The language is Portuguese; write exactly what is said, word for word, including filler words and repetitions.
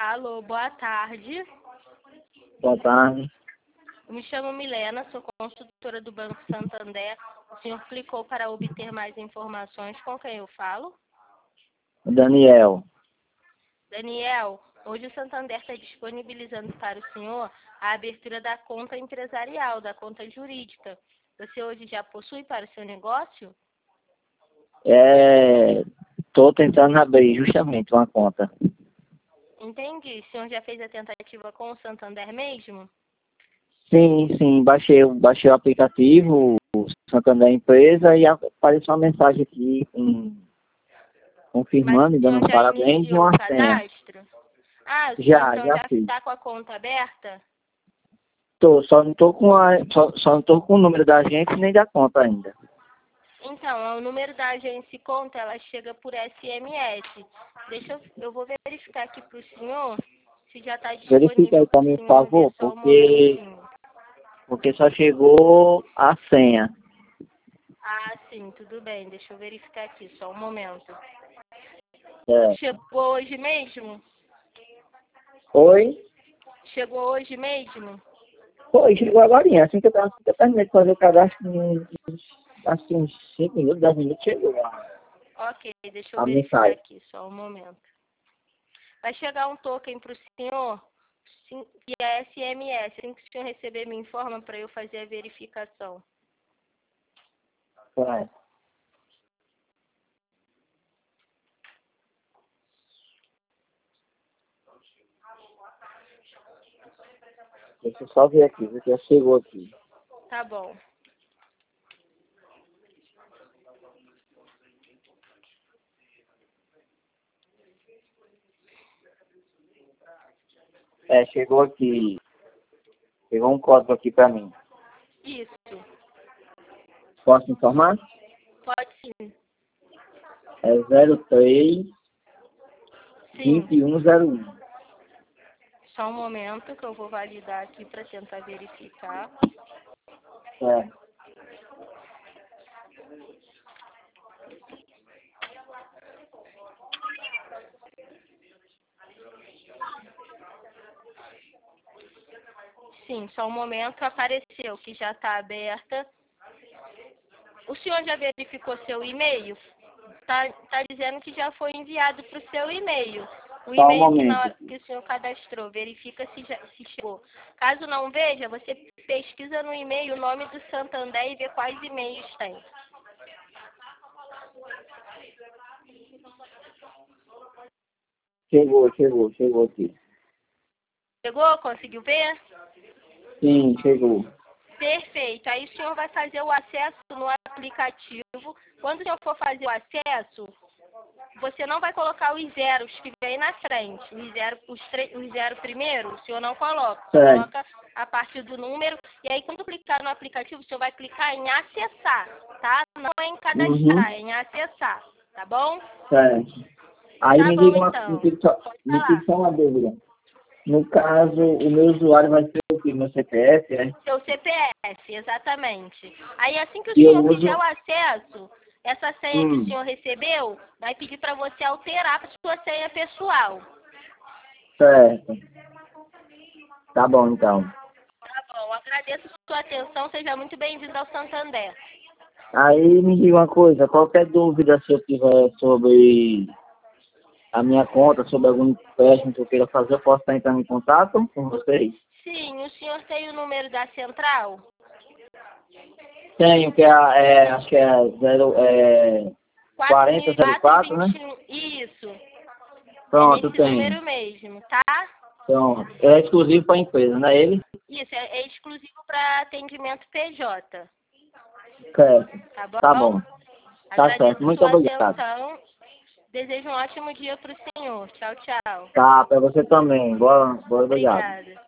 Alô, boa tarde. Boa tarde. Eu me chamo Milena, sou consultora do Banco Santander. O senhor clicou para obter mais informações. Com quem eu falo? Daniel. Daniel, hoje o Santander está disponibilizando para o senhor a abertura da conta empresarial, da conta jurídica. Você hoje já possui para o seu negócio? É, estou tentando abrir justamente uma conta. Entendi. O senhor já fez a tentativa com o Santander mesmo? Sim, sim, baixei, baixei o aplicativo, o Santander Empresa, e apareceu uma mensagem aqui com, confirmando e Mas o dando senhor já parabéns e iniciou uma o senha. cadastro? Ah, o senhor Já, então já já fiz. está com a conta aberta? Tô, só não tô com a, só, só não tô com o número da agência nem da conta ainda. Então, o número da agência e conta, ela chega por S M S. Deixa eu, eu vou verificar aqui para o senhor se já está Verifica aí disponível para para o mim, por senhor ver favor, só um porque, momentinho. porque só chegou a senha. Ah, sim, tudo bem. Deixa eu verificar aqui, só um momento. É. Chegou hoje mesmo? Oi? Chegou hoje mesmo? Foi, chegou agora, assim que eu, tava, assim que eu terminei de fazer o cadastro, uns, acho que uns cinco minutos, dez minutos, chegou a, Ok, deixa eu a verificar mensagem. aqui, só um momento. Vai chegar um token para o senhor sim, e a S M S. Assim que o senhor receber, me informa para eu fazer a verificação. Vai. Deixa eu só ver aqui, ver que já chegou aqui. Tá bom. É, chegou aqui, chegou um código aqui pra mim. Isso. Posso informar? Pode sim. É zero três, Sim. vinte e um zero um. Só um momento que eu vou validar aqui para tentar verificar. É. Sim, só um momento. Apareceu que já está aberta. O senhor já verificou seu e-mail? Tá, tá dizendo que já foi enviado para o seu e-mail. O Só um e-mail que, na momento. hora que o senhor cadastrou, verifica se, já, se chegou. Caso não veja, você pesquisa no e-mail o nome do Santander e vê quais e-mails tem. Chegou, chegou, chegou aqui. Chegou? Conseguiu ver? Sim, chegou. Perfeito. Aí o senhor vai fazer o acesso no aplicativo. Quando o senhor for fazer o acesso, você não vai colocar os zeros que vem na frente. Os zero, os, tre- os zero primeiro, o senhor não coloca. Você Certo. coloca a partir do número. E aí, quando clicar no aplicativo, o senhor vai clicar em acessar, tá? Não é em Uhum. cadastrar, é em acessar. Tá bom? Certo. Aí Tá me bom, diga uma, me então. diga só, Pode me diga falar. só uma dúvida. No caso, o meu usuário vai ser o quê? Meu C P F, é? Seu C P F, exatamente. Aí, assim que o E eu senhor uso... fizer o acesso, essa senha que o Hum, senhor recebeu vai pedir para você alterar a sua senha pessoal. certo. Tá bom, então. Tá bom, agradeço a sua atenção, seja muito bem-vindo ao Santander. Aí me diga uma coisa, qualquer dúvida se eu tiver sobre a minha conta, sobre algum empréstimo que eu queira fazer, eu posso estar entrando em contato com vocês? Sim, o senhor tem o número da central? Tenho, que é, a- é acho que é, zero, é quarenta zero quatro, né? quatro mil e quatrocentos e vinte e um, isso. É Pronto, nesse tenho. número mesmo, tá? Pronto. É exclusivo para a empresa, não é ele? Isso, é, é exclusivo para atendimento P J, Certo. tá Tá bom? bom. Tá certo. Agradeço Muito sua obrigado. atenção. Desejo um ótimo dia para o senhor. Tchau, tchau. Tá, para você também. Boa, boa, obrigado. Obrigada.